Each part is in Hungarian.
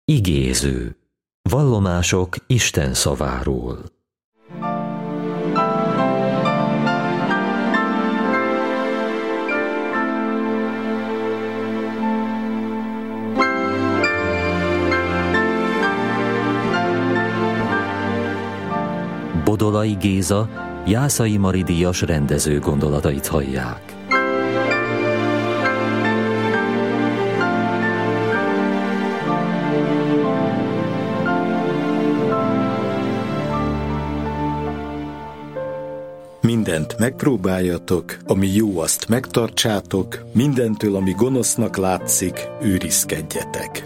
Igéző. Vallomások Isten szaváról. Bodolai Géza, Jászai Mari díjas rendező gondolatait hallják. Mindent megpróbáljatok, ami jó, azt megtartsátok, mindentől, ami gonosznak látszik, őrizkedjetek.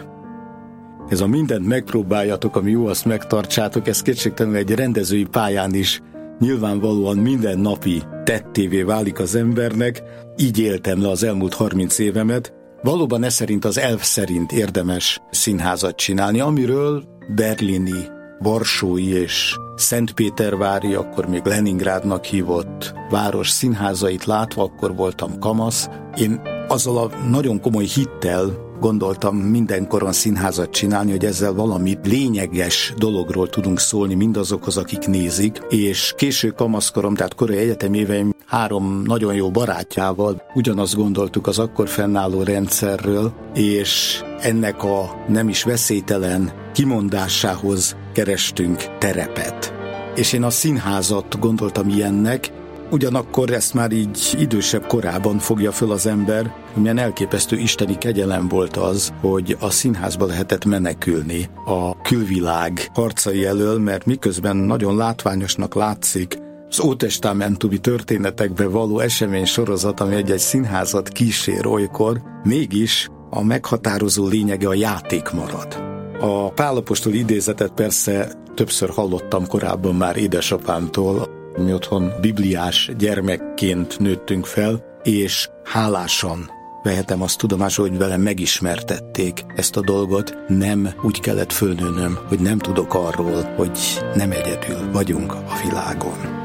Ez a mindent megpróbáljatok, ami jó, azt megtartsátok, ez kétségtelenül egy rendezői pályán is nyilvánvalóan mindennapi tettévé válik az embernek. Így éltem le az elmúlt 30 évemet. Valóban ez szerint az elv szerint érdemes színházat csinálni, amiről berlini, varsói és Szentpétervári, akkor még Leningrádnak hívott város színházait látva, akkor voltam kamasz. Én azzal a nagyon komoly hittel gondoltam mindenkoron színházat csinálni, hogy ezzel valami lényeges dologról tudunk szólni mindazokhoz, akik nézik, és késő kamaszkorom, tehát korai egyetemi éveim 3 nagyon jó barátjával ugyanazt gondoltuk az akkor fennálló rendszerről, és ennek a nem is veszélytelen kimondásához kerestünk terepet. És én a színházat gondoltam ilyennek, ugyanakkor ezt már így idősebb korában fogja föl az ember, milyen elképesztő isteni kegyelem volt az, hogy a színházba lehetett menekülni a külvilág harcai elől, mert miközben nagyon látványosnak látszik az ótestamentumi történetekbe való esemény sorozat, ami egy színházat kísér olykor, mégis a meghatározó lényege a játék marad. A Pál apostol idézetet persze többször hallottam korábban már édesapámtól. Mi otthon bibliás gyermekként nőttünk fel, és hálásan vehetem azt tudomásul, hogy velem megismertették ezt a dolgot. Nem úgy kellett fölnőnöm, hogy nem tudok arról, hogy nem egyedül vagyunk a világon.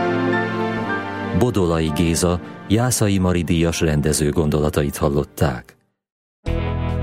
Bodolai Géza, Jászai Mari díjas rendező gondolatait hallották.